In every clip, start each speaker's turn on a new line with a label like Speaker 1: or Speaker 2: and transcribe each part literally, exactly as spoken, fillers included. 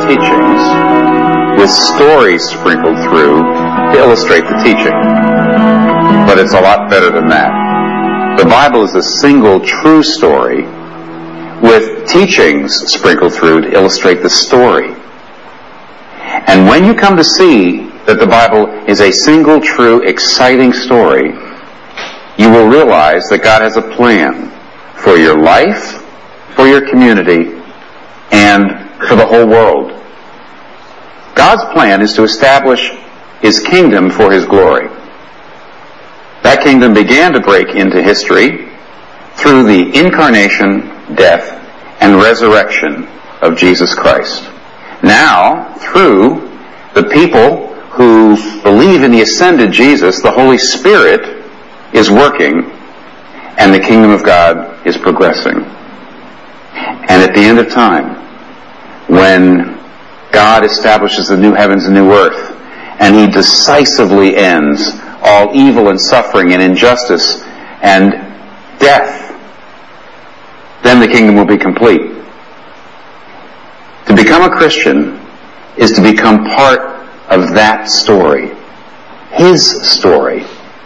Speaker 1: teachings with stories sprinkled through to illustrate the teaching. But it's a lot better than that. The Bible is a single true story with teachings sprinkled through to illustrate the story. And when you come to see that the Bible is a single true, exciting story, you will realize that God has a plan for your life, for your community, and for the whole world. God's plan is to establish His kingdom for His glory. That kingdom began to break into history through the incarnation, death, and resurrection of Jesus Christ. Now, through the people who believe in the ascended Jesus, the Holy Spirit is working, and the kingdom of God is progressing. And at the end of time, when God establishes the new heavens and new earth, and He decisively ends all evil and suffering and injustice and death, then the kingdom will be complete. To become a Christian is to become part of that story, His story.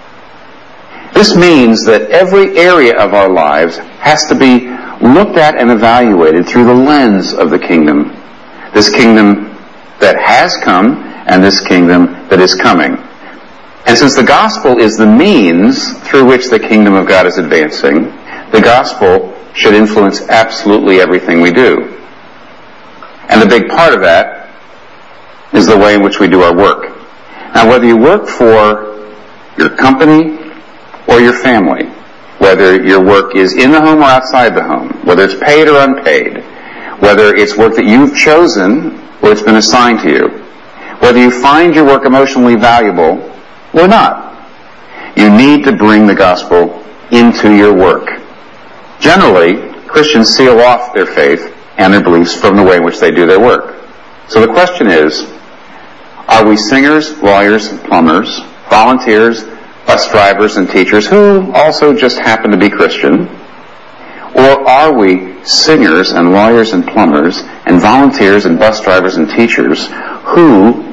Speaker 1: This means that every area of our lives has to be looked at and evaluated through the lens of the kingdom. This kingdom that has come and this kingdom that is coming. And since the gospel is the means through which the kingdom of God is advancing, the gospel should influence absolutely everything we do. And the big part of that is the way in which we do our work. Now, whether you work for your company or your family, whether your work is in the home or outside the home, whether it's paid or unpaid, whether it's work that you've chosen or it's been assigned to you, whether you find your work emotionally valuable or not, you need to bring the gospel into your work. Generally, Christians seal off their faith and their beliefs from the way in which they do their work. So the question is, are we singers, lawyers, plumbers, volunteers, bus drivers, and teachers who also just happen to be Christian? Or are we singers and lawyers and plumbers and volunteers and bus drivers and teachers who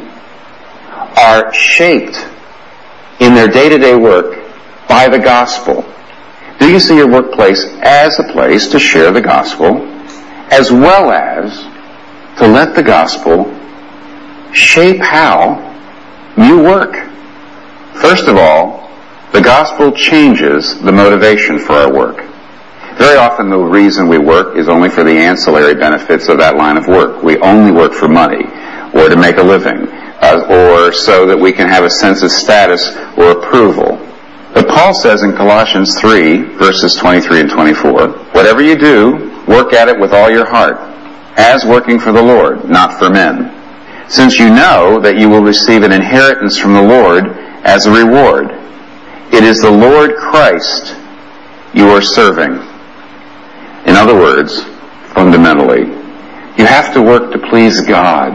Speaker 1: are shaped in their day-to-day work by the gospel? Do you see your workplace as a place to share the gospel, as well as to let the gospel shape how you work? First of all, the gospel changes the motivation for our work. Very often the reason we work is only for the ancillary benefits of that line of work. We only work for money, or to make a living, uh, or so that we can have a sense of status or approval. But Paul says in Colossians three, verses twenty-three and twenty-four, whatever you do, work at it with all your heart, as working for the Lord, not for men, since you know that you will receive an inheritance from the Lord as a reward. It is the Lord Christ you are serving. In other words, fundamentally, you have to work to please God.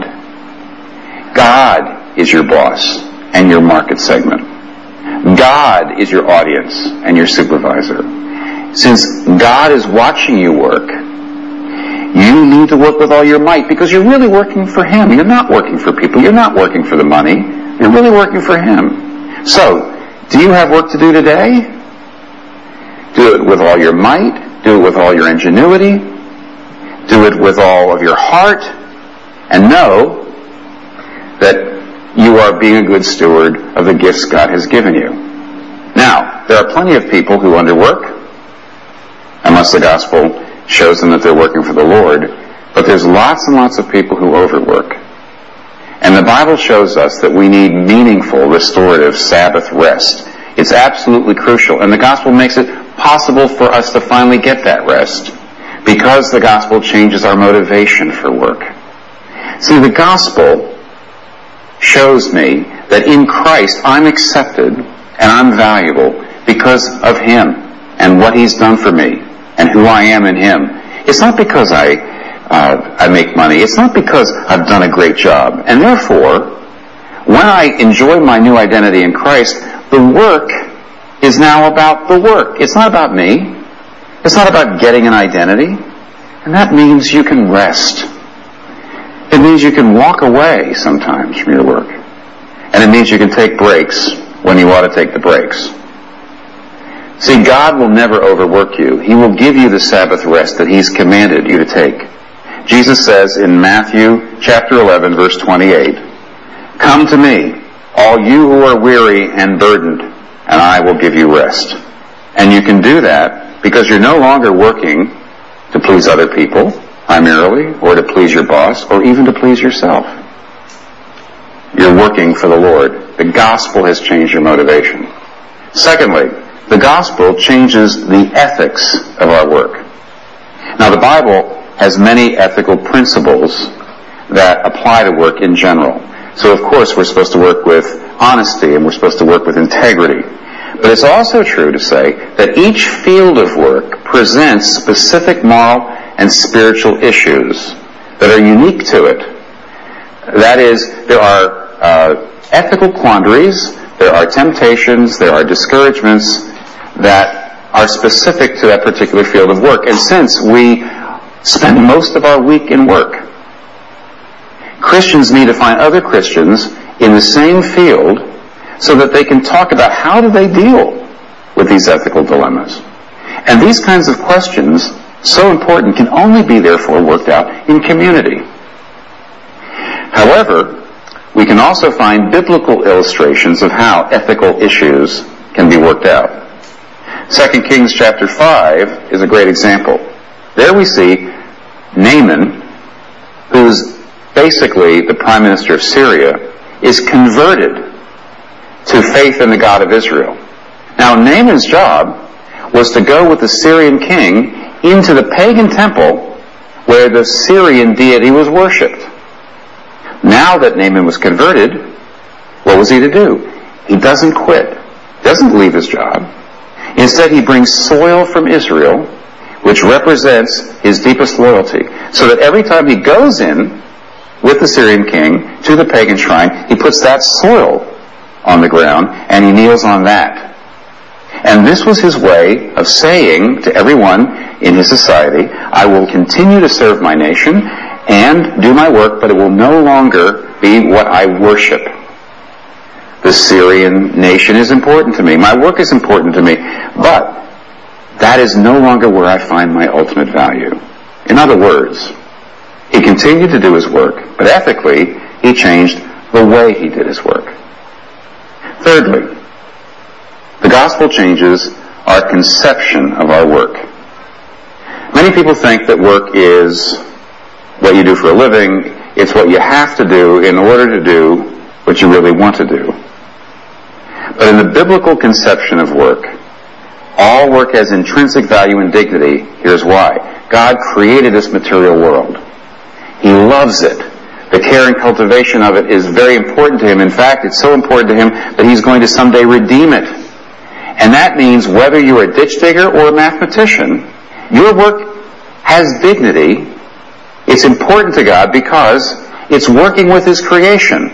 Speaker 1: God is your boss and your market segment. God is your audience and your supervisor. Since God is watching you work, you need to work with all your might because you're really working for Him. You're not working for people. You're not working for the money. You're really working for Him. So, do you have work to do today? Do it with all your might. Do it with all your ingenuity. Do it with all of your heart. And know that you are being a good steward of the gifts God has given you. Now, there are plenty of people who underwork, unless the gospel shows them that they're working for the Lord, but there's lots and lots of people who overwork. And the Bible shows us that we need meaningful, restorative Sabbath rest. It's absolutely crucial, and the gospel makes it possible for us to finally get that rest because the gospel changes our motivation for work. See, the gospel shows me that in Christ I'm accepted and I'm valuable because of Him and what He's done for me and who I am in Him. It's not because I uh, I make money. It's not because I've done a great job. And therefore, when I enjoy my new identity in Christ, the work is now about the work. It's not about me. It's not about getting an identity. And that means you can rest. It means you can walk away sometimes from your work. And it means you can take breaks when you ought to take the breaks. See, God will never overwork you. He will give you the Sabbath rest that He's commanded you to take. Jesus says in Matthew chapter eleven, verse twenty-eight, "Come to me, all you who are weary and burdened, and I will give you rest." And you can do that because you're no longer working to please other people, primarily, or to please your boss, or even to please yourself. You're working for the Lord. The gospel has changed your motivation. Secondly, the gospel changes the ethics of our work. Now, the Bible has many ethical principles that apply to work in general. So, of course, we're supposed to work with honesty and we're supposed to work with integrity. But it's also true to say that each field of work presents specific moral and spiritual issues that are unique to it. That is, there are uh, ethical quandaries, there are temptations, there are discouragements that are specific to that particular field of work. And since we spend most of our week in work, Christians need to find other Christians in the same field so that they can talk about how do they deal with these ethical dilemmas. And these kinds of questions, so important, can only be therefore worked out in community. However, we can also find biblical illustrations of how ethical issues can be worked out. Second Kings chapter five is a great example. There we see Naaman, who's basically the prime minister of Syria, is converted to faith in the God of Israel. Now, Naaman's job was to go with the Syrian king into the pagan temple where the Syrian deity was worshipped. Now that Naaman was converted, what was he to do? He doesn't quit. Doesn't leave his job. Instead, he brings soil from Israel, which represents his deepest loyalty, so that every time he goes in with the Syrian king to the pagan shrine, he puts that soil on the ground and he kneels on that. And this was his way of saying to everyone in his society, I will continue to serve my nation and do my work, but it will no longer be what I worship. The Syrian nation is important to me. My work is important to me. But that is no longer where I find my ultimate value. In other words, he continued to do his work, but ethically, he changed the way he did his work. Thirdly, the gospel changes our conception of our work. Many people think that work is what you do for a living. It's what you have to do in order to do what you really want to do. But in the biblical conception of work, all work has intrinsic value and dignity. Here's why. God created this material world. He loves it. The care and cultivation of it is very important to Him. In fact, it's so important to Him that He's going to someday redeem it. And that means whether you're a ditch digger or a mathematician, your work has dignity. It's important to God because it's working with His creation.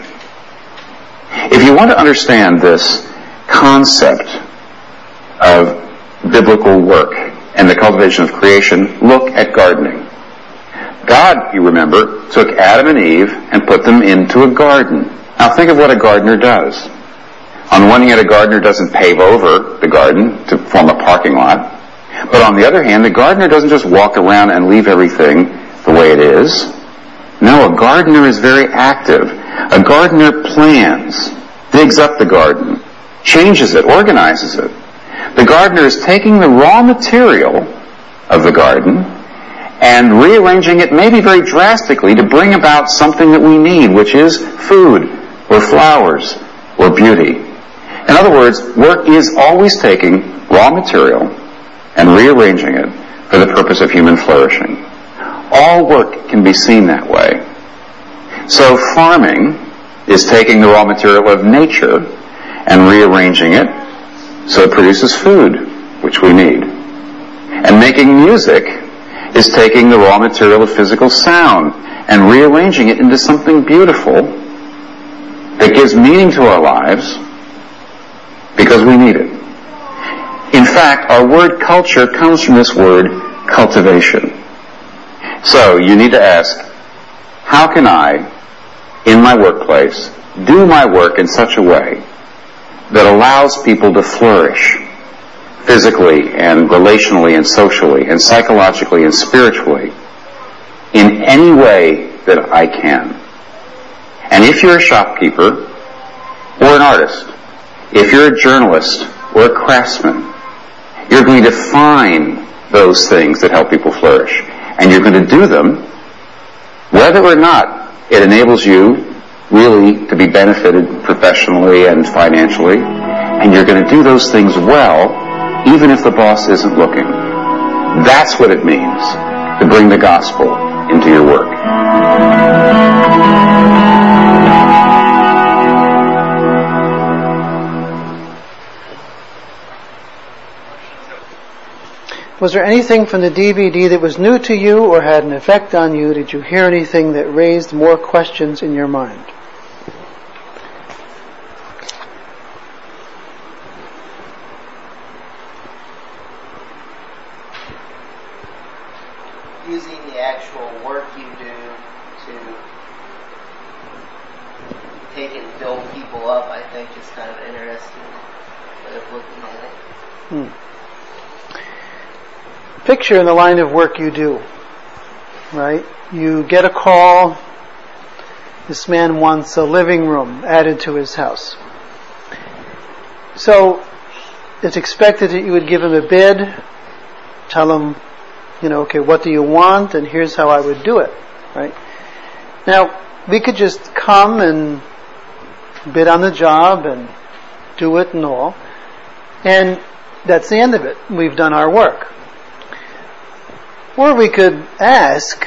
Speaker 1: If you want to understand this concept of biblical work and the cultivation of creation, look at gardening. God, you remember, took Adam and Eve and put them into a garden. Now think of what a gardener does. On one hand, a gardener doesn't pave over the garden to form a parking lot. But on the other hand, the gardener doesn't just walk around and leave everything the way it is. No, a gardener is very active. A gardener plans, digs up the garden, changes it, organizes it. The gardener is taking the raw material of the garden and rearranging it maybe very drastically to bring about something that we need, which is food or flowers or beauty. In other words, work is always taking raw material and rearranging it for the purpose of human flourishing. All work can be seen that way. So farming is taking the raw material of nature and rearranging it so it produces food, which we need. And making music is taking the raw material of physical sound and rearranging it into something beautiful that gives meaning to our lives because we need it. In fact, our word culture comes from this word cultivation. So you need to ask, how can I, in my workplace, do my work in such a way that allows people to flourish physically and relationally and socially and psychologically and spiritually in any way that I can. And if you're a shopkeeper or an artist, if you're a journalist or a craftsman, you're going to find those things that help people flourish. And you're going to do them whether or not it enables you really to be benefited professionally and financially. And you're going to do those things well, even if the boss isn't looking. That's what it means to bring the gospel into your work.
Speaker 2: Was there anything from the D V D that was new to you or had an effect on you? Did you hear anything that raised more questions in your mind?
Speaker 3: Using the actual work you do to take and build people up, I think, is kind of an interesting way of looking at it.
Speaker 2: Hmm. Picture in the line of work you do, right? You get a call. This man wants a living room added to his house. So it's expected that you would give him a bid, tell him, you know, okay, what do you want? And here's how I would do it, right? Now, we could just come and bid on the job and do it and all. And that's the end of it. We've done our work. Or we could ask,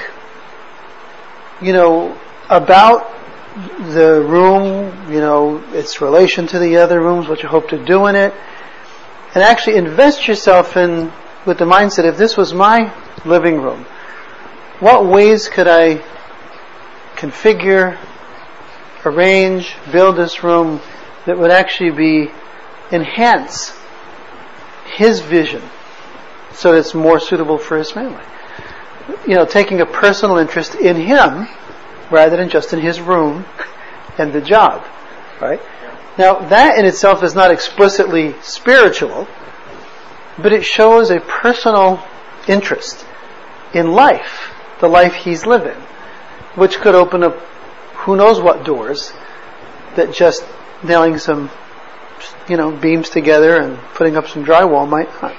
Speaker 2: you know, about the room, you know, its relation to the other rooms, what you hope to do in it, and actually invest yourself in with the mindset, if this was my living room, what ways could I configure, arrange, build this room that would actually be enhance his vision so that it's more suitable for his family? You know, taking a personal interest in him rather than just in his room and the job, right? Now, that in itself is not explicitly spiritual, but it shows a personal interest in life, the life he's living, which could open up who knows what doors that just nailing some, you know, beams together and putting up some drywall might not.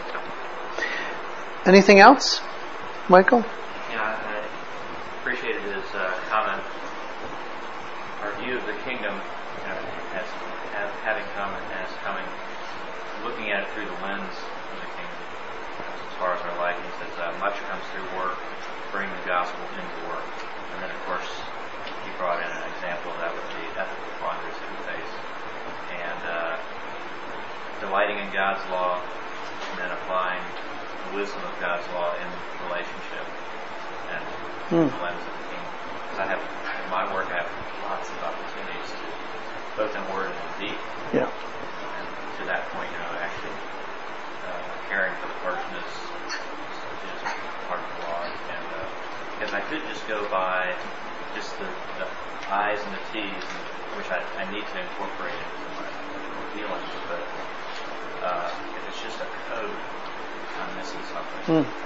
Speaker 2: Anything else, Michael?
Speaker 4: Yeah, I appreciated his uh, comment. Our view of the kingdom, you know, as have, having come and as coming, looking at it through the lens of the kingdom. As far as our life, he says, uh, much comes through work, bring the gospel into work. And then, of course, he brought in an example of that with the ethical quandaries that we face. And uh, delighting in God's law, and then applying the wisdom of God's law in relationship and mm. the lens of the kingdom. Because I have, in my work, I have lots of opportunities to, both in word and in deed.
Speaker 2: Yeah.
Speaker 4: And to that point, you know, actually uh, caring for the person is, is part of the law. And uh, because I could just go by just the, the I's and the T's, which I, I need to incorporate into my feelings, but uh, if it's just a code, I'm missing something. Mm.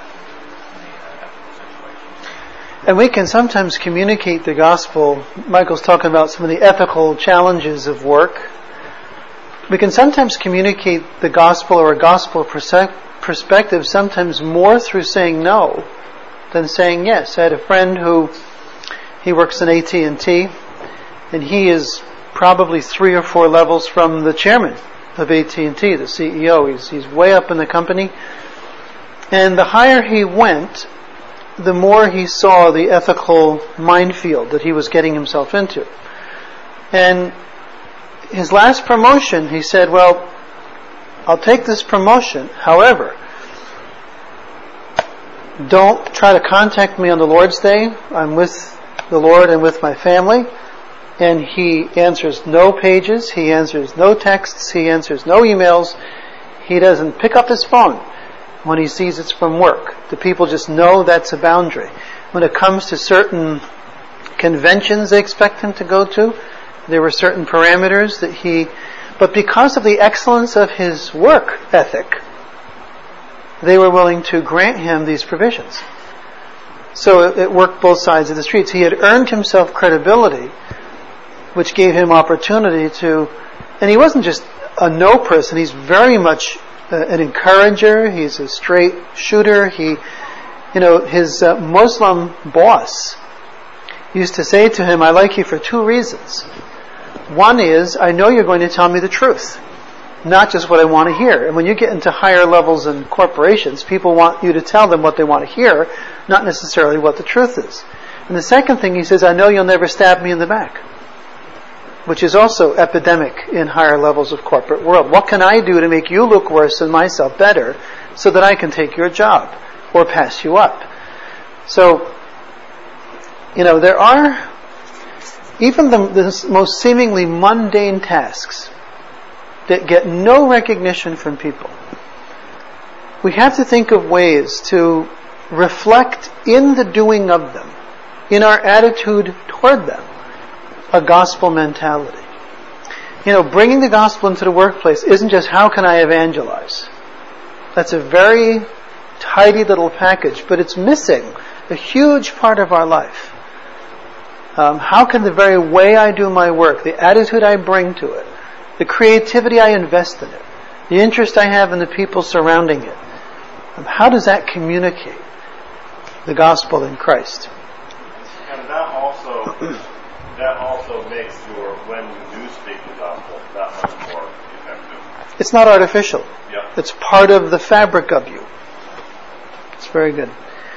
Speaker 2: And we can sometimes communicate the gospel. Michael's talking about some of the ethical challenges of work. We can sometimes communicate the gospel or a gospel perspective sometimes more through saying no than saying yes. I had a friend who, he works in A T and T, and he is probably three or four levels from the chairman of A T and T, the C E O. He's, he's way up in the company. And the higher he went, the more he saw the ethical minefield that he was getting himself into. And his last promotion, he said, well, I'll take this promotion. However, don't try to contact me on the Lord's Day. I'm with the Lord and with my family. And he answers no pages. He answers no texts. He answers no emails. He doesn't pick up his phone when he sees it's from work. The people just know that's a boundary. When it comes to certain conventions they expect him to go to. There were certain parameters that he, but because of the excellence of his work ethic, they were willing to grant him these provisions. So it, it worked both sides of the streets. He had earned himself credibility, which gave him opportunity to, and he wasn't just a no person, he's very much uh, an encourager, he's a straight shooter. He, you know, his uh, Muslim boss used to say to him, I like you for two reasons. One is, I know you're going to tell me the truth, not just what I want to hear. And when you get into higher levels in corporations, people want you to tell them what they want to hear, not necessarily what the truth is. And the second thing he says, I know you'll never stab me in the back, which is also epidemic in higher levels of corporate world. What can I do to make you look worse and myself better so that I can take your job or pass you up? So, you know, there are even the, the most seemingly mundane tasks that get no recognition from people. We have to think of ways to reflect in the doing of them, in our attitude toward them, a gospel mentality. You know, bringing the gospel into the workplace isn't just how can I evangelize. That's a very tidy little package, but it's missing a huge part of our life. Um, how can the very way I do my work, the attitude I bring to it, the creativity I invest in it, the interest I have in the people surrounding it, um, how does that communicate the gospel in Christ?
Speaker 5: And that also that also makes your, when you do speak the gospel, that much more effective.
Speaker 2: It's not artificial.
Speaker 5: Yeah.
Speaker 2: It's part of the fabric of you. It's very good.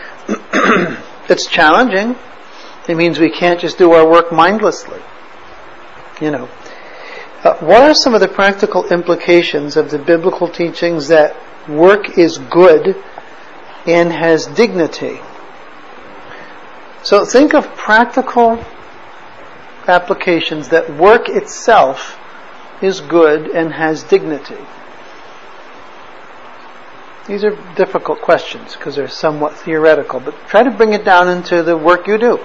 Speaker 2: It's challenging. It means we can't just do our work mindlessly. You know. Uh, what are some of the practical implications of the biblical teachings that work is good and has dignity? So think of practical applications that work itself is good and has dignity. These are difficult questions because they're somewhat theoretical, but try to bring it down into the work you do.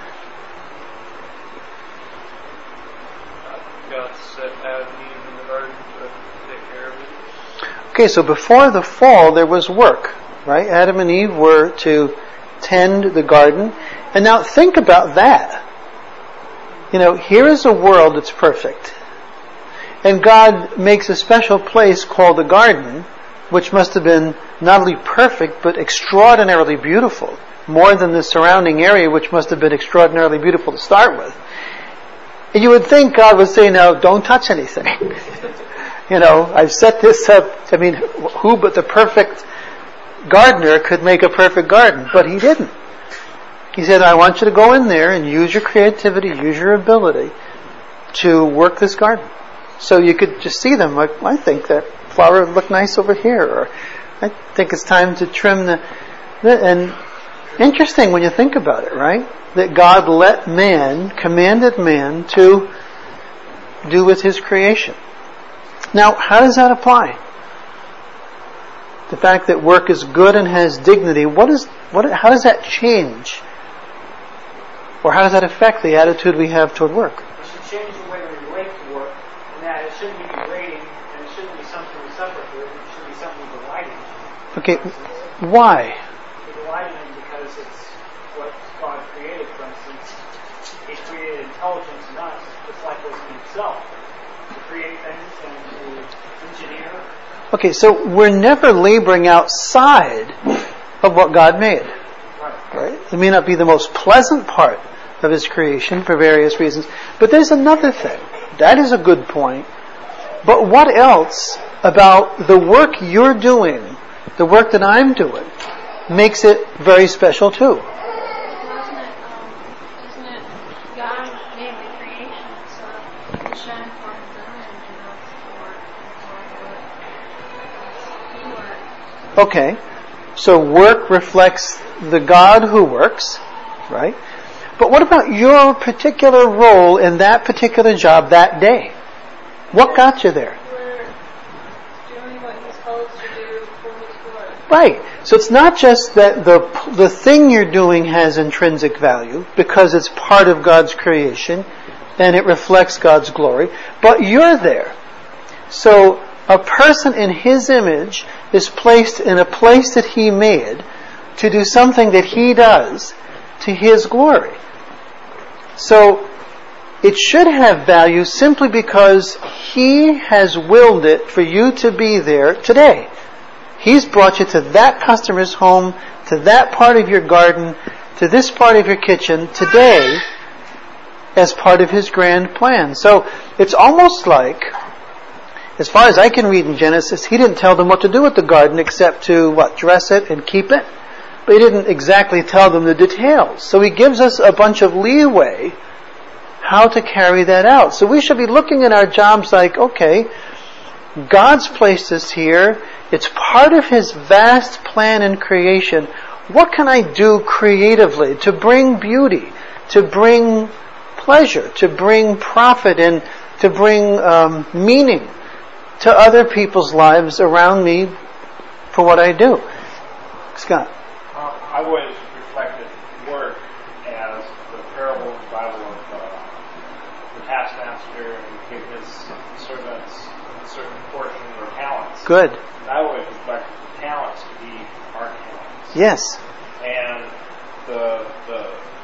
Speaker 6: God set Adam and Eve in the garden to take care of it.
Speaker 2: Okay, so before the fall there was work, right? Adam and Eve were to tend the garden. And now think about that. You know, here is a world that's perfect. And God makes a special place called the garden, which must have been not only perfect, but extraordinarily beautiful. More than the surrounding area, which must have been extraordinarily beautiful to start with. And you would think God would say, now, don't touch anything. You know, I've set this up. I mean, who but the perfect gardener could make a perfect garden? But He didn't. He said, I want you to go in there and use your creativity, use your ability to work this garden. So you could just see them. Like, I think that flower would look nice over here. Or I think it's time to trim the... And interesting when you think about it, right? That God let man, commanded man to do with His creation. Now, how does that apply? The fact that work is good and has dignity, what is, what, how does that change? Or how does that affect the attitude we have toward work?
Speaker 7: It should change the way we relate to work, and that it shouldn't be degrading, and it shouldn't be something we suffer through, it should be something we delight in.
Speaker 2: Okay, why?
Speaker 7: We delight in it because it's what God created, for instance. He created intelligence in us, just like was in Himself, to create things and to engineer.
Speaker 2: Okay, so we're never laboring outside of what God made.
Speaker 7: Right.
Speaker 2: Right? It may not be the most pleasant part of His creation for various reasons, but there's another thing. That is a good point. But what else about the work you're doing, the work that I'm doing, makes it very special too?
Speaker 8: Wasn't it, um, isn't it God made the creation so it shine for His own and not for what He worked?
Speaker 2: Okay, so work reflects the God who works, right? But what about your particular role in that particular job that day? What got you there?
Speaker 8: We're doing what He's told us to do for His glory.
Speaker 2: Right. So it's not just that the the thing you're doing has intrinsic value because it's part of God's creation and it reflects God's glory, but you're there. So a person in His image is placed in a place that He made to do something that He does to His glory. So it should have value simply because He has willed it for you to be there today. He's brought you to that customer's home, to that part of your garden, to this part of your kitchen today as part of His grand plan. So it's almost like, as far as I can read in Genesis, He didn't tell them what to do with the garden except to, what, dress it and keep it? But He didn't exactly tell them the details. So He gives us a bunch of leeway how to carry that out. So we should be looking at our jobs like, okay, God's placed us here. It's part of His vast plan in creation. What can I do creatively to bring beauty, to bring pleasure, to bring profit, and to bring um, meaning to other people's lives around me for what I do? Scott?
Speaker 5: Uh, I've always reflected work as the parable in the Bible of uh, the taskmaster who gave his servants a certain portion of their talents.
Speaker 2: Good.
Speaker 5: I always reflect talents to be our talents.
Speaker 2: Yes.
Speaker 5: And the the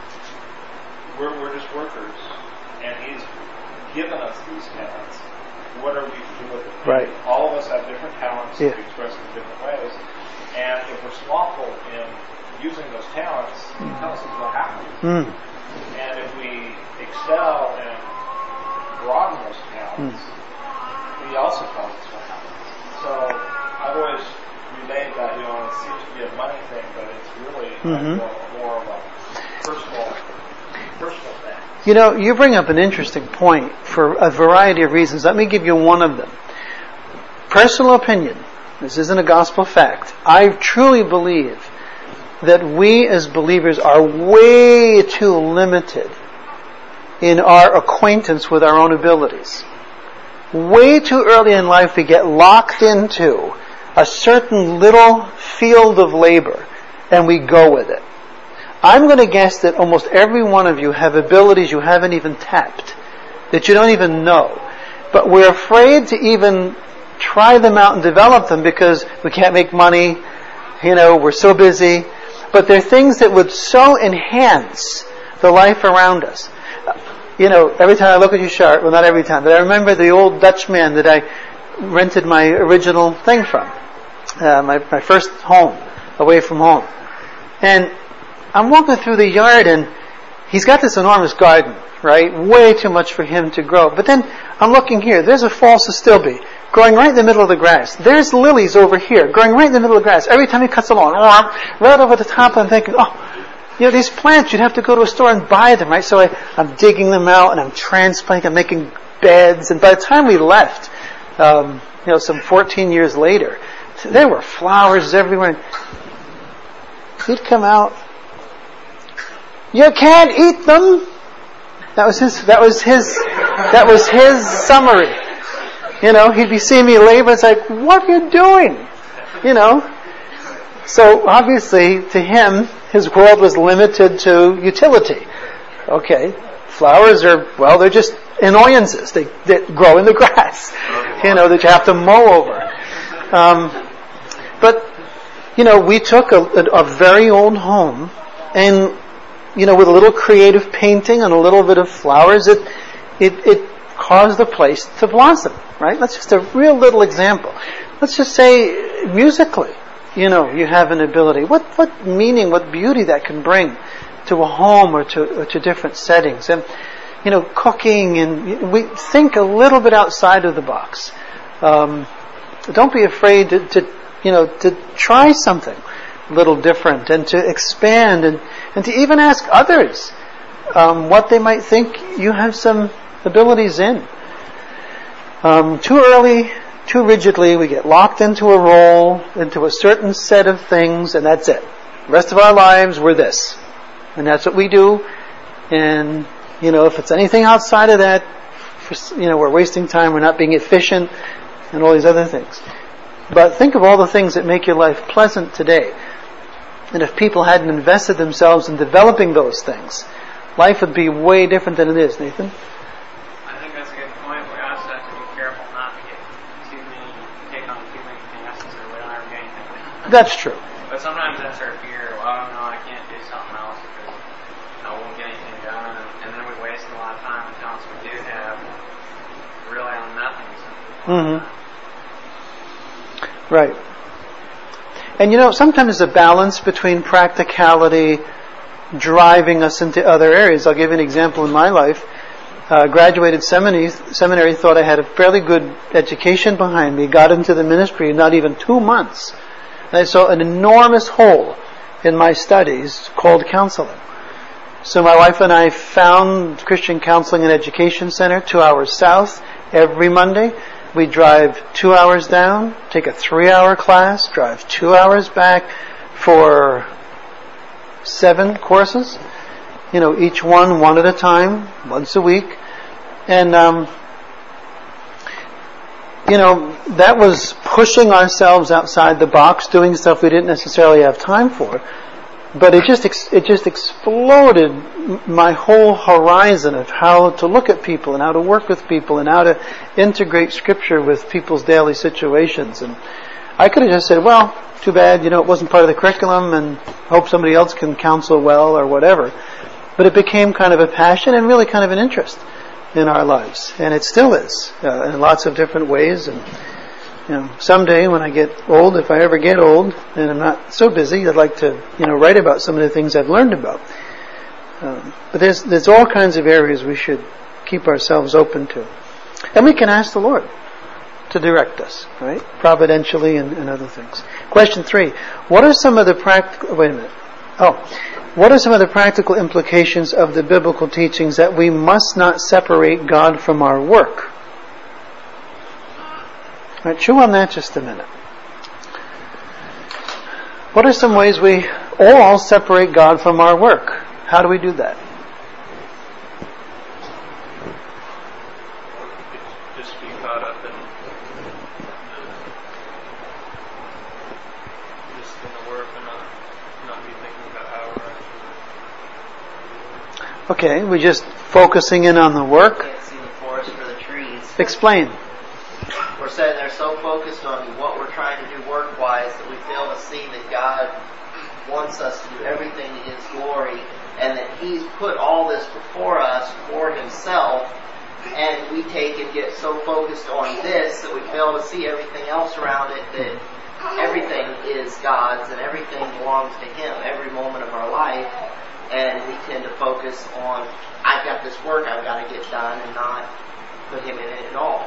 Speaker 5: we're we're just workers, and He's given us these talents. What are we to do with it?
Speaker 2: Right.
Speaker 5: All of us have different talents
Speaker 2: Yeah.
Speaker 5: to be expressed in different ways. And if we're slothful in using those talents, He tells us what happens.
Speaker 2: Mm.
Speaker 5: And if we excel and broaden those talents, He also tells us what happens. So I've always relayed that, you know, it seems to be a money thing, but it's really
Speaker 2: Mhm.
Speaker 5: more, more of a personal, personal thing.
Speaker 2: You know, you bring up an interesting point for a variety of reasons. Let me give you one of them. Personal opinion. This isn't a gospel fact. I truly believe that we as believers are way too limited in our acquaintance with our own abilities. Way too early in life we get locked into a certain little field of labor and we go with it. I'm going to guess that almost every one of you have abilities you haven't even tapped, that you don't even know. But we're afraid to even try them out and develop them because we can't make money, you know, we're so busy. But they're things that would so enhance the life around us. You know, every time I look at you, Shart, well, not every time, but I remember the old Dutch man that I rented my original thing from, uh, my, my first home, away from home. And I'm walking through the yard and he's got this enormous garden, right? Way too much for him to grow. But then I'm looking here. There's a false astilbe growing right in the middle of the grass. There's lilies over here growing right in the middle of the grass. Every time he cuts along, right over the top, I'm thinking, oh, you know, these plants, you'd have to go to a store and buy them, right? So I, I'm digging them out and I'm transplanting, I'm making beds. And by the time we left, um, you know, some fourteen years later, there were flowers everywhere. He'd come out. You can't eat them. That was his. That was his. That was his summary. You know, he'd be seeing me labor. It's like, what are you doing? You know. So obviously, to him, his world was limited to utility. Okay, flowers are well, they're just annoyances. They that grow in the grass. You know, that you have to mow over. Um, but you know, we took a, a, a very old home and, you know, with a little creative painting and a little bit of flowers, it, it, it caused the place to blossom, right? That's just a real little example. Let's just say musically, you know, you have an ability. What, what meaning, what beauty that can bring to a home or to, or to different settings. And, you know, cooking, and we think a little bit outside of the box. Um, don't be afraid to, to, you know, to try something a little different and to expand and, and to even ask others um, what they might think you have some abilities in. Um, too early, too rigidly, we get locked into a role, into a certain set of things, and that's it. The rest of our lives, we're this. And that's what we do. And, you know, if it's anything outside of that, for, you know, we're wasting time, we're not being efficient, and all these other things. But think of all the things that make your life pleasant today. And if people hadn't invested themselves in developing those things, life would be way different than it is, Nathan.
Speaker 6: I think that's a good point. We also have to be careful not to get too many, take on too many tasks or we don't ever get anything done.
Speaker 2: That's true.
Speaker 6: But sometimes that's our fear. Well, I don't know, I can't do something else because I won't get anything done. And then we waste a lot of time and talents we do have really on nothing.
Speaker 2: Mm-hmm. Right. And you know, sometimes there's a balance between practicality driving us into other areas. I'll give you an example in my life. Uh, graduated seminary, seminary, thought I had a fairly good education behind me, got into the ministry in not even two months. And I saw an enormous hole in my studies called counseling. So my wife and I found Christian Counseling and Education Center, two hours south, every Monday. We drive two hours down, take a three-hour class, drive two hours back for seven courses. You know, each one, one at a time, once a week. And, um, you know, that was pushing ourselves outside the box, doing stuff we didn't necessarily have time for. But it just ex- it just exploded my whole horizon of how to look at people and how to work with people and how to integrate Scripture with people's daily situations. And I could have just said, well, too bad, you know, it wasn't part of the curriculum and hope somebody else can counsel well or whatever. But it became kind of a passion and really kind of an interest in our lives. And it still is, uh, in lots of different ways. And you know, someday when I get old, if I ever get old, and I'm not so busy, I'd like to, you know, write about some of the things I've learned about. Um, but there's there's all kinds of areas we should keep ourselves open to, and we can ask the Lord to direct us, right, providentially and, and other things. Question three: what are some of the practical? Wait a minute. Oh, what are some of the practical implications of the biblical teachings that we must not separate God from our work? All right, chew on that just a minute. What are some ways we all separate God from our work? How do we do that?
Speaker 6: Just be caught up in the, just in the work and not, not be thinking about how we're actually.
Speaker 2: Okay, we're just focusing in on the work.
Speaker 3: Can't see the forest for the trees.
Speaker 2: Explain.
Speaker 3: We're sitting there so focused on what we're trying to do work-wise that we fail to see that God wants us to do everything to His glory and that He's put all this before us for Himself, and we take and get so focused on this that we fail to see everything else around it, that everything is God's and everything belongs to Him every moment of our life, and we tend to focus on, I've got this work I've got to get done, and not put Him in it at all.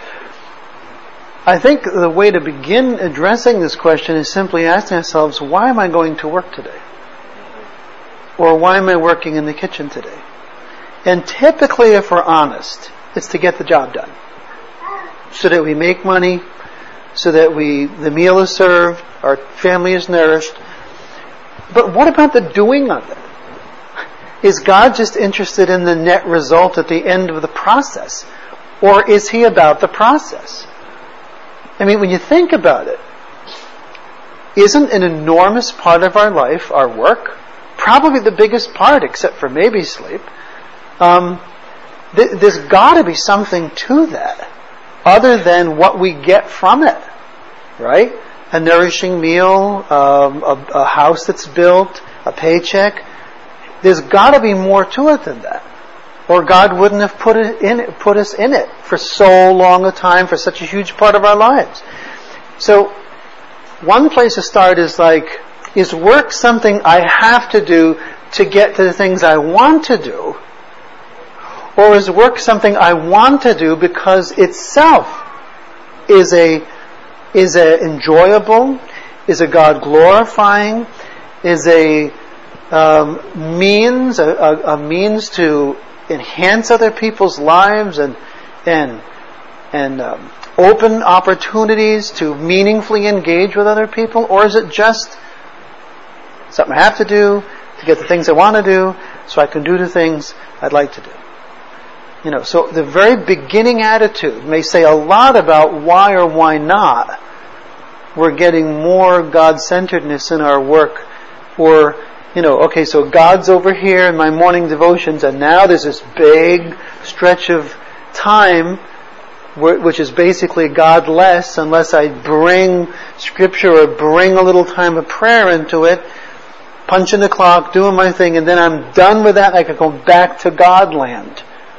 Speaker 2: I think the way to begin addressing this question is simply asking ourselves, why am I going to work today? Or why am I working in the kitchen today? And typically, if we're honest, it's to get the job done. So that we make money, so that we the meal is served, our family is nourished. But what about the doing of it? Is God just interested in the net result at the end of the process? Or is He about the process? I mean, when you think about it, isn't an enormous part of our life our work? Probably the biggest part, except for maybe sleep. Um, th- there's got to be something to that, other than what we get from it, right? A nourishing meal, um, a, a house that's built, a paycheck. There's got to be more to it than that, or God wouldn't have put it in it, put us in it for so long a time, for such a huge part of our lives. So, one place to start is like, is work something I have to do to get to the things I want to do? Or is work something I want to do because itself is a is a enjoyable, is a God glorifying, is a um, means a, a, a means to enhance other people's lives and and and um, open opportunities to meaningfully engage with other people? Or is it just something I have to do to get the things I want to do so I can do the things I'd like to do? You know, so the very beginning attitude may say a lot about why or why not we're getting more God-centeredness in our work Or, you know, okay, so God's over here in my morning devotions, and now there's this big stretch of time which is basically godless unless I bring Scripture or bring a little time of prayer into it, punching the clock, doing my thing, and then I'm done with that, I can go back to Godland.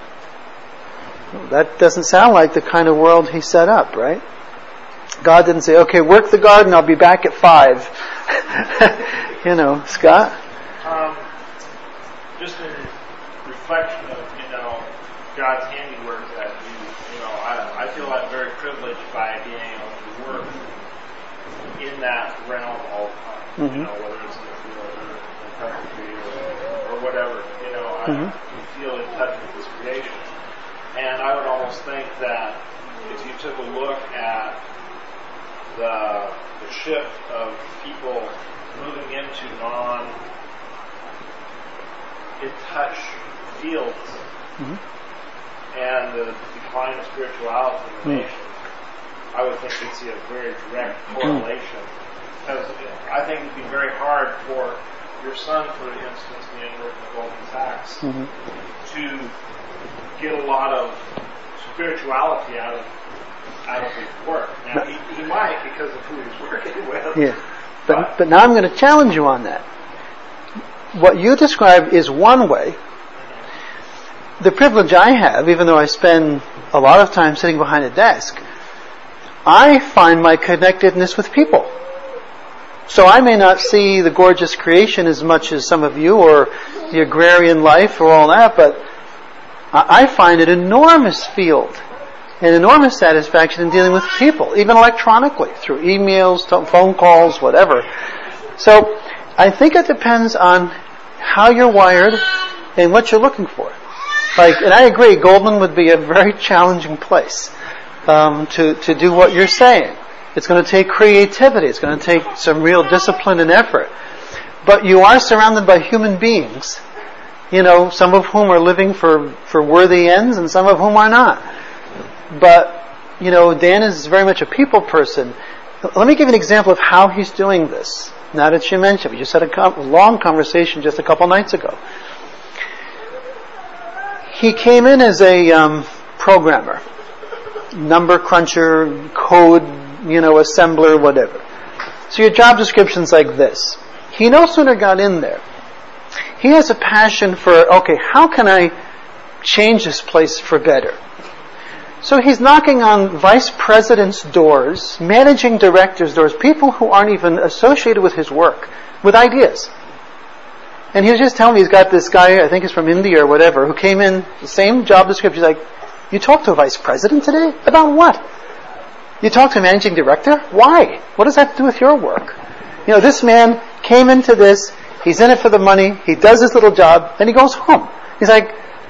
Speaker 2: That doesn't sound like the kind of world He set up, right? God didn't say, okay, work the garden, I'll be back at five. You know, Scott?
Speaker 5: Um, just in reflection of, you know, God's handiwork that you, you know, I, I feel I'm very privileged by being able to work in that realm all the time. Mm-hmm. You know, whether it's in the field or in carpentry or, or whatever, you know, I mm-hmm. feel in touch with this creation. And I would almost think that if you took a look at the, the shift of people moving into non in touch fields mm-hmm. and the decline of spirituality in the mm-hmm. nation, I would think you'd see a very direct correlation. Because I think it'd be very hard for your son, for instance, being working with Goldman Sachs, mm-hmm. to get a lot of spirituality out of out of his work. Now he, he might because of who he's working with.
Speaker 2: Yeah. But, but now I'm going to challenge you on that. What you described is one way. The privilege I have, even though I spend a lot of time sitting behind a desk, I find my connectedness with people. So I may not see the gorgeous creation as much as some of you, or the agrarian life or all that, but I find an enormous field, an enormous satisfaction in dealing with people, even electronically, through emails, phone calls, whatever. So I think it depends on how you're wired and what you're looking for. Like, and I agree, Goldman would be a very challenging place um, to to do what you're saying. It's going to take creativity. It's going to take some real discipline and effort. But you are surrounded by human beings, you know, some of whom are living for, for worthy ends and some of whom are not. But, you know, Dan is very much a people person. Let me give you an example of how he's doing this. Now that you mentioned, we just had a co- long conversation just a couple nights ago. He came in as a um, programmer, number cruncher, code, you know, assembler, whatever. So your job description's like this. He no sooner got in there. He has a passion for, okay, how can I change this place for better? So he's knocking on vice presidents' doors, managing directors' doors, people who aren't even associated with his work, with ideas. And he was just telling me he's got this guy, I think he's from India or whatever, who came in, the same job description. He's like, you talked to a vice president today? About what? You talked to a managing director? Why? What does that have to do with your work? You know, this man came into this, he's in it for the money, he does his little job, then he goes home. He's like,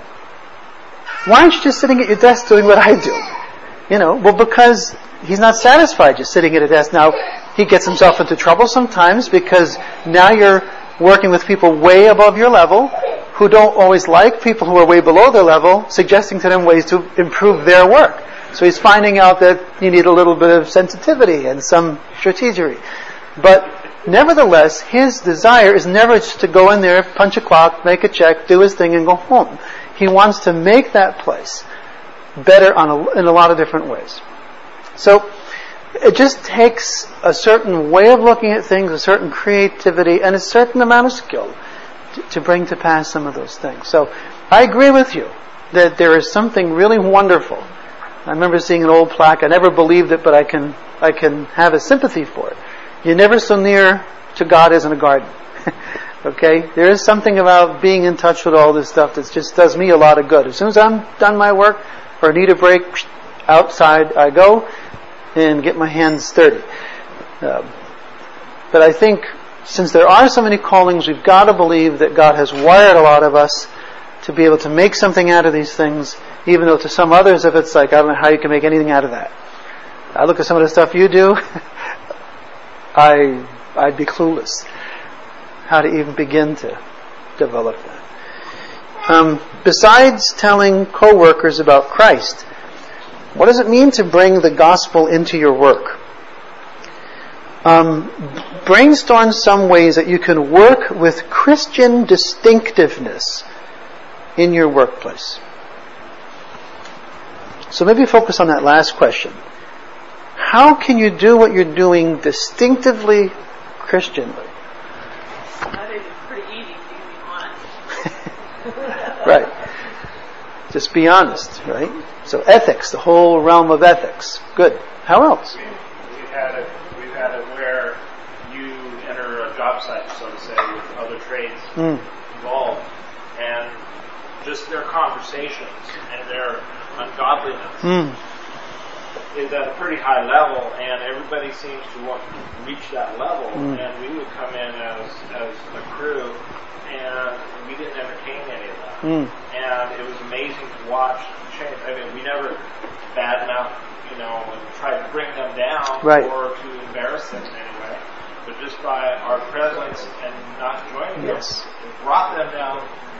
Speaker 2: why aren't you just sitting at your desk doing what I do? You know, well, because he's not satisfied just sitting at a desk. Now, he gets himself into trouble sometimes because now you're working with people way above your level who don't always like people who are way below their level, suggesting to them ways to improve their work. So he's finding out that you need a little bit of sensitivity and some strategery. But nevertheless, his desire is never just to go in there, punch a clock, make a check, do his thing, and go home. He wants to make that place better on a, in a lot of different ways. So it just takes a certain way of looking at things, a certain creativity, and a certain amount of skill to, to bring to pass some of those things. So I agree with you that there is something really wonderful. I remember seeing an old plaque. I never believed it, but I can I can have a sympathy for it. You're never so near to God as in a garden. Okay? There is something about being in touch with all this stuff that just does me a lot of good. As soon as I'm done my work or need a break, outside I go and get my hands sturdy. Um, but I think since there are so many callings, we've got to believe that God has wired a lot of us to be able to make something out of these things, even though to some others, if it's like, I don't know how you can make anything out of that. I look at some of the stuff you do, I, I'd be clueless how to even begin to develop that. Um, besides telling co-workers about Christ, what does it mean to bring the gospel into your work? Um, brainstorm some ways that you can work with Christian distinctiveness in your workplace. So maybe focus on that last question. How can you do what you're doing distinctively Christianly?
Speaker 8: I think it's pretty easy to be honest.
Speaker 2: Right. Just be honest, right? So ethics, the whole realm of ethics. Good. How else?
Speaker 5: We've had it, we've had it where you enter a job site, so to say, with other trades
Speaker 2: Mm.
Speaker 5: involved, and just their conversations and their ungodliness
Speaker 2: Mm.
Speaker 5: is at a pretty high level, and everybody seems to want to reach that level.
Speaker 2: Mm.
Speaker 5: And we would come in as as a crew, and we didn't entertain any of that.
Speaker 2: Mm.
Speaker 5: And it was amazing to watch the change. I mean, we never badmouth, you know, and tried to bring them down
Speaker 2: Right.
Speaker 5: or to embarrass them in any way. But just by our presence and not joining
Speaker 2: Yes.
Speaker 5: them, it brought them down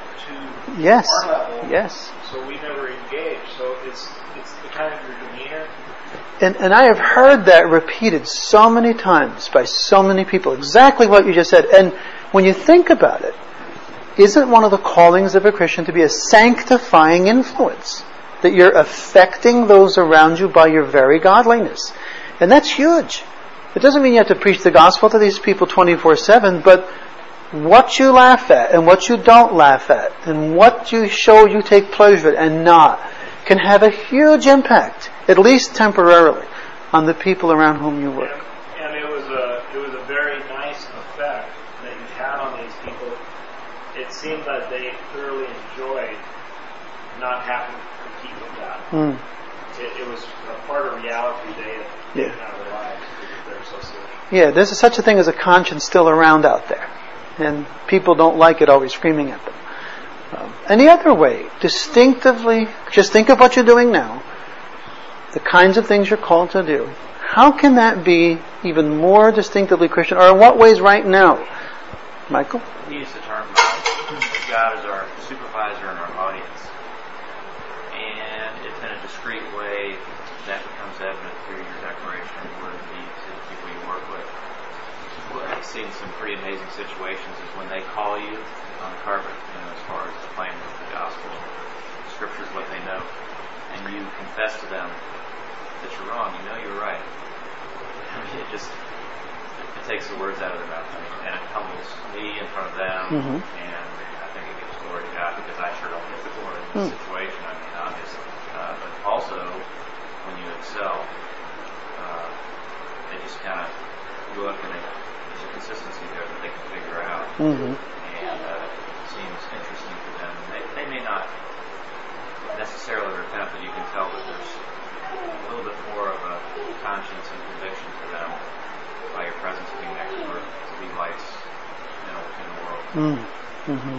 Speaker 5: to
Speaker 2: Yes.
Speaker 5: our level.
Speaker 2: Yes.
Speaker 5: So we never engaged. So it's it's the kind of your demeanor.
Speaker 2: And, and I have heard that repeated so many times by so many people, exactly what you just said. And when you think about it, isn't one of the callings of a Christian to be a sanctifying influence? That you're affecting those around you by your very godliness. And that's huge. It doesn't mean you have to preach the gospel to these people twenty-four seven, but what you laugh at and what you don't laugh at and what you show you take pleasure in and not can have a huge impact, at least temporarily, on the people around whom you work.
Speaker 5: And, and it was a it was a very nice effect that you had on these people. It seemed that they thoroughly enjoyed not having to compete with that.
Speaker 2: Mm.
Speaker 5: It, it was a part of reality they had
Speaker 2: Yeah.
Speaker 5: taken out of their lives because of their association.
Speaker 2: Yeah, there's a, such a thing as a conscience still around out there. And people don't like it always screaming at them. Um, and the other way, distinctively, just think of what you're doing now, the kinds of things you're called to do. How can that be even more distinctively Christian? Or in what ways right now? Michael?
Speaker 4: We use the term God is our supervisor and our audience. And it's in a discreet way that becomes evident through your declaration of word and deed to the people you work with. What I've seen some pretty amazing situations is when they call you on the carpet, you know, as far as the claim of the gospel, the scriptures, what they know, and you confess to them that you're wrong, you know you're right. I mean, it just it takes the words out of their mouth, and it humbles me in front of them,
Speaker 2: Mm-hmm.
Speaker 4: and I think it gives glory to God because I sure don't get the glory in this
Speaker 2: Mm.
Speaker 4: situation. I mean, obviously, uh, but also when you excel, uh, they just kind of look and they, there's a consistency there that they can figure out,
Speaker 2: Mm-hmm.
Speaker 4: and uh, it seems interesting to them. They, they may not necessarily repent, but you can tell that there's a little bit more of a conscience and conviction to them by your presence being next to her to be lights, you know, in the world.
Speaker 2: Mm. Mm-hmm.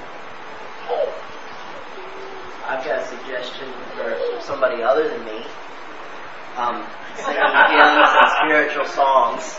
Speaker 3: I've got a suggestion for somebody other than me. Um, singing hymns and spiritual songs.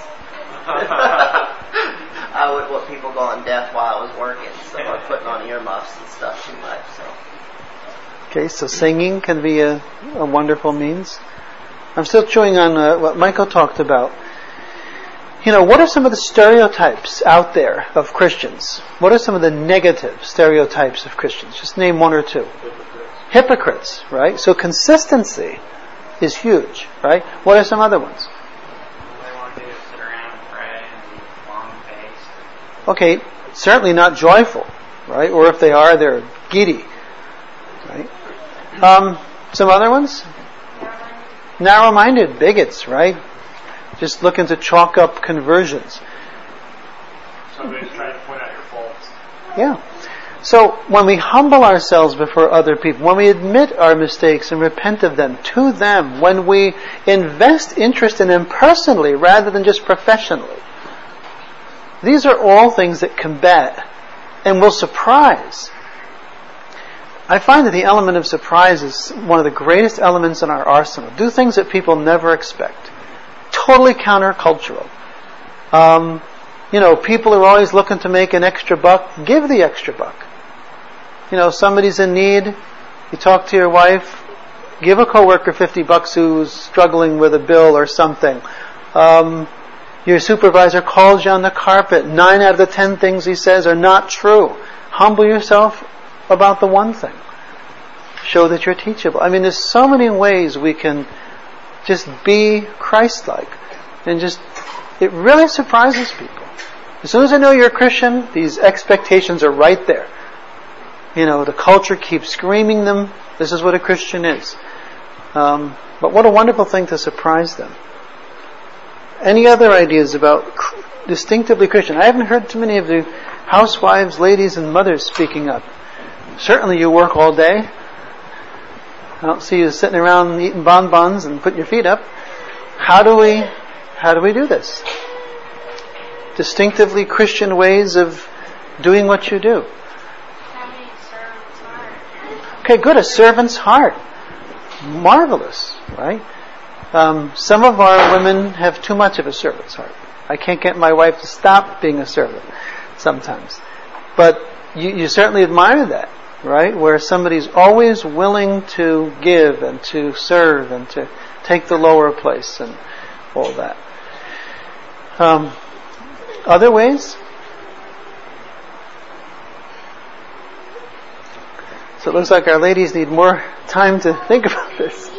Speaker 3: I would want people going deaf while I was working, so I'm putting on earmuffs and stuff too much. So.
Speaker 2: Okay, so singing can be a, a wonderful means. I'm still chewing on uh, what Michael talked about. You know, what are some of the stereotypes out there of Christians? What are some of the negative stereotypes of Christians? Just name one or two.
Speaker 5: Hypocrites.
Speaker 2: Hypocrites, right? So consistency is huge, right? What are some other ones?
Speaker 6: All they want to do is sit around and pray and be long-faced.
Speaker 2: Okay, certainly not joyful, right? Or if they are, they're giddy, right? Um, some other ones? Narrow-minded bigots, right? Just looking to chalk up conversions.
Speaker 5: Somebody's trying to point out your faults.
Speaker 2: Yeah. So when we humble ourselves before other people, when we admit our mistakes and repent of them to them, when we invest interest in them personally rather than just professionally, these are all things that combat and will surprise. I find that the element of surprise is one of the greatest elements in our arsenal. Do things that people never expect. Totally countercultural. Um, you know, people are always looking to make an extra buck. Give the extra buck. You know, somebody's in need. You talk to your wife. Give a coworker fifty bucks who's struggling with a bill or something. Um, Your supervisor calls you on the carpet. Nine out of the ten things he says are not true. Humble yourself about the one thing. Show that you're teachable. I mean, there's so many ways we can just be Christ-like. And just, it really surprises people. As soon as I know you're a Christian, these expectations are right there. You know, the culture keeps screaming them. This is what a Christian is. Um, but what a wonderful thing to surprise them. Any other ideas about distinctively Christian? I haven't heard too many of the housewives, ladies, and mothers speaking up. Certainly you work all day. I don't see you sitting around eating bonbons and putting your feet up. How do we, how do we do this? Distinctively Christian ways of doing what you do.
Speaker 8: Having a servant's heart.
Speaker 2: Okay, good. A servant's heart. Marvelous, right? Um, some of our women have too much of a servant's heart. I can't get my wife to stop being a servant sometimes. But you, you certainly admire that, right? Where somebody's always willing to give and to serve and to take the lower place and all that. Um, other ways? So it looks like our ladies need more time to think about this.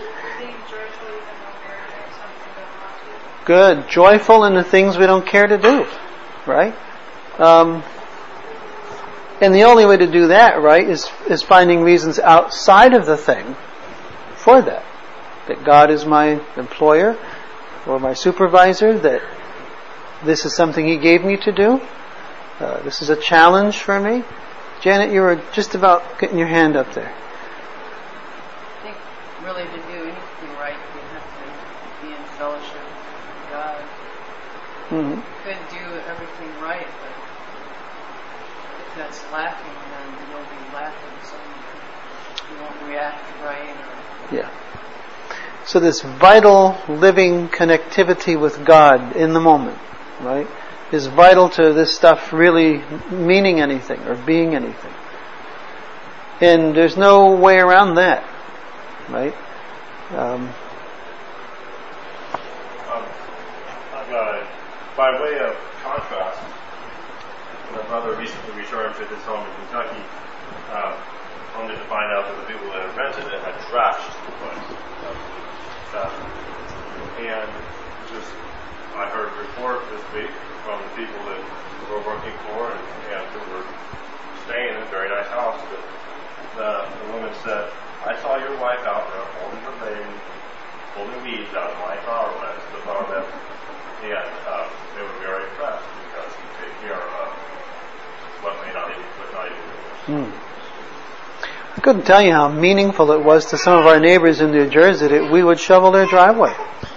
Speaker 2: Good. Joyful in the things we don't care to do. Right? Um, and the only way to do that, right, is, is finding reasons outside of the thing for that. That God is my employer or my supervisor, that this is something He gave me to do. Uh, this is a challenge for me. Janet, you were just about getting your hand up there.
Speaker 9: I think really to do anything right, you have to be in fellowship with God.
Speaker 2: Mm-hmm.
Speaker 9: You could do everything right, but if that's lacking, then you'll be lacking, so you won't react right. Or
Speaker 2: yeah. So this vital, living connectivity with God in the moment, right, is vital to this stuff really meaning anything or being anything. And there's no way around that, right? Um,
Speaker 5: um, I've got a, by way of contrast, my brother recently returned to his home in Kentucky, um, only to find out that the people that had rented it had trashed the place. Uh, and just, I heard a report this week from the people that we're working for and, and who were staying in a very nice house, that the, the woman said, I saw your wife out there holding her baby, pulling weeds out of my flower beds, the flower bed, and uh, they were very impressed because you take care of what may not even, what not even
Speaker 2: hmm. I couldn't tell you how meaningful it was to some of our neighbors in New Jersey that we would shovel their driveway.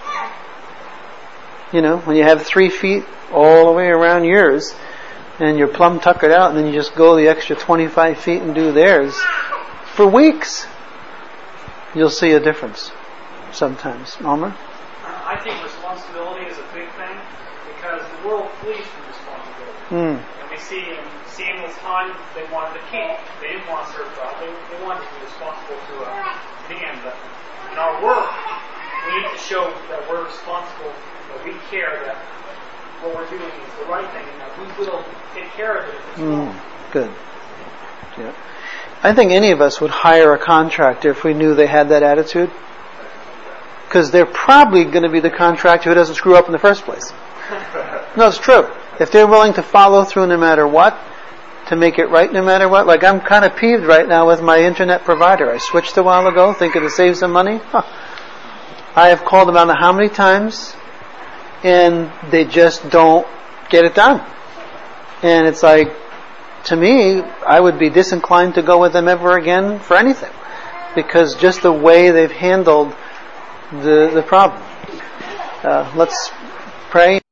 Speaker 2: You know, when you have three feet all the way around yours, and you're plumb tuckered out, and then you just go the extra twenty-five feet and do theirs. For weeks, you'll see a difference sometimes. Elmer?
Speaker 7: I think responsibility is a big thing, because the world flees from responsibility.
Speaker 2: Mm.
Speaker 7: And we see in Samuel's time, they wanted a king. They didn't want to serve God. They, they wanted to be responsible to a man. But in our work, we need to show that we're responsible, that we care, that what we're doing is the right thing, and that we will take care of it if it's wrong.
Speaker 2: Mm. Good. Yeah. I think any of us would hire a contractor if we knew they had that attitude. Because they're probably going to be the contractor who doesn't screw up in the first place. No, it's true. If they're willing to follow through no matter what, to make it right no matter what. Like I'm kind of peeved right now with my internet provider. I switched a while ago thinking to save some money. Huh. I have called them out how many times, and they just don't get it done. And it's like, to me, I would be disinclined to go with them ever again for anything. Because just the way they've handled the, the problem. Uh, let's pray.